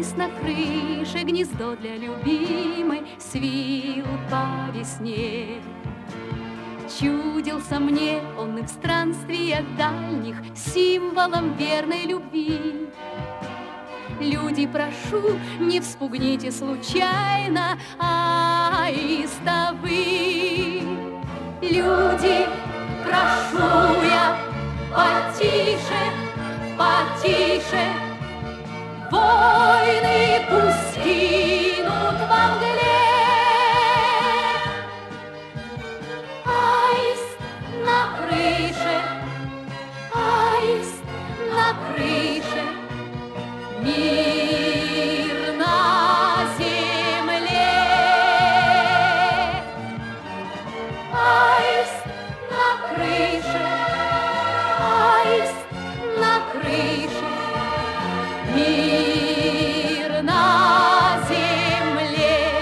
Аист на крыше гнездо для любимой свил по весне. Чудился мне он и в странствиях дальних символом верной любви. Люди, прошу, не вспугните случайно аиста вы. Люди, прошу я, потише, потише, войны пусть кинут во мгле. Аист на крыше, аист на крыше, мир на земле. Аист на крыше, аист на крыше, мир на земле.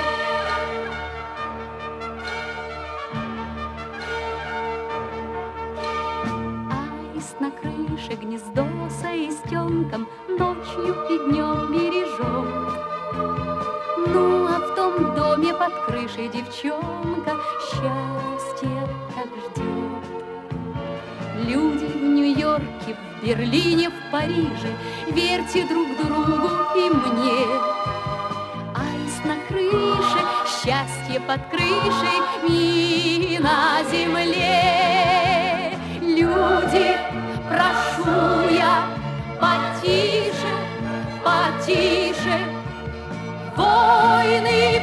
Аист на крыше гнездо с аистенком ночью и днем бережет. Ну, а в том доме под крышей девчонка счастье так ждет. Люди в Нью-Йорке, в Берлине, в Париже, верьте друг другу и мне. Аист на крыше, счастье под крышей, мир на земле. Люди, прошу я, потише, потише, войны